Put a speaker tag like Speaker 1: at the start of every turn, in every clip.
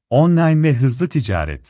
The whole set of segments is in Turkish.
Speaker 1: Online ve hızlı ticaret.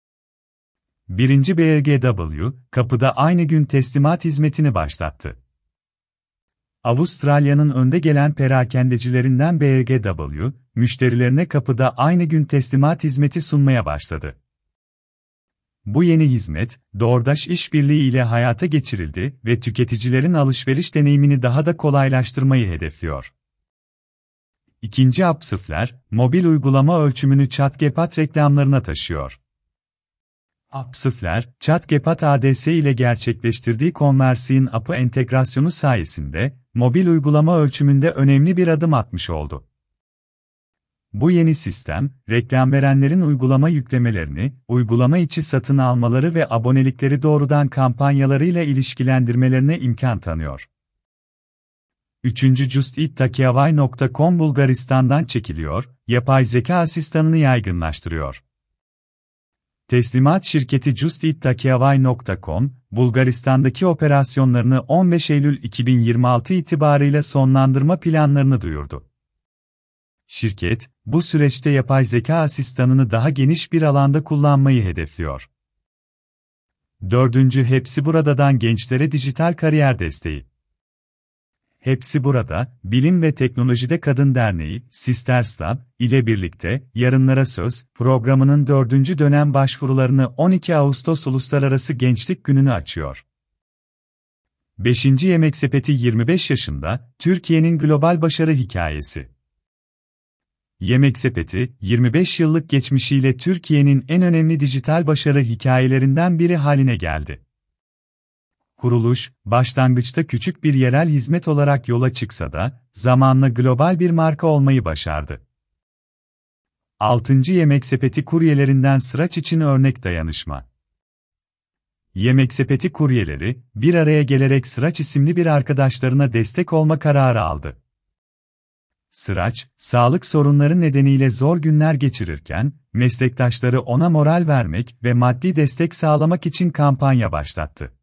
Speaker 1: 1. BRGW, kapıda aynı gün teslimat hizmetini başlattı. Avustralya'nın önde gelen perakendecilerinden BRGW, müşterilerine kapıda aynı gün teslimat hizmeti sunmaya başladı. Bu yeni hizmet, DoorDash işbirliği ile hayata geçirildi ve tüketicilerin alışveriş deneyimini daha da kolaylaştırmayı hedefliyor. İkinci Appsflare, mobil uygulama ölçümünü ChatGPT reklamlarına taşıyor. Appsflare, ChatGPT ADS ile gerçekleştirdiği Conversing App'ı entegrasyonu sayesinde, mobil uygulama ölçümünde önemli bir adım atmış oldu. Bu yeni sistem, reklam verenlerin uygulama yüklemelerini, uygulama içi satın almaları ve abonelikleri doğrudan kampanyalarıyla ilişkilendirmelerine imkan tanıyor. 3. JustEatTakeaway.com Bulgaristan'dan çekiliyor, yapay zeka asistanını yaygınlaştırıyor. Teslimat şirketi JustEatTakeaway.com, Bulgaristan'daki operasyonlarını 15 Eylül 2026 itibarıyla sonlandırma planlarını duyurdu. Şirket, bu süreçte yapay zeka asistanını daha geniş bir alanda kullanmayı hedefliyor. 4. Hepsi Burada'dan gençlere dijital kariyer desteği. Hepsi Burada, Bilim ve Teknolojide Kadın Derneği, Sisterslab, ile birlikte, Yarınlara Söz, programının 4. dönem başvurularını 12 Ağustos Uluslararası Gençlik Günü'nü açıyor. 5. Yemek Sepeti 25 yaşında, Türkiye'nin global başarı hikayesi. Yemek Sepeti, 25 yıllık geçmişiyle Türkiye'nin en önemli dijital başarı hikayelerinden biri haline geldi. Kuruluş, başlangıçta küçük bir yerel hizmet olarak yola çıksa da, zamanla global bir marka olmayı başardı. 6. Yemek Sepeti kuryelerinden Sıraç için örnek dayanışma. Yemek Sepeti kuryeleri, bir araya gelerek Sıraç isimli bir arkadaşlarına destek olma kararı aldı. Sıraç, sağlık sorunları nedeniyle zor günler geçirirken, meslektaşları ona moral vermek ve maddi destek sağlamak için kampanya başlattı.